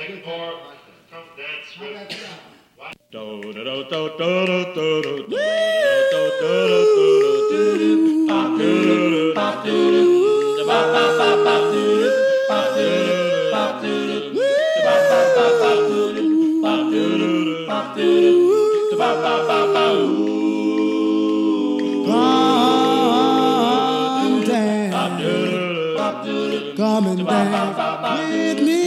second part. Come dance with. Come and dance with me.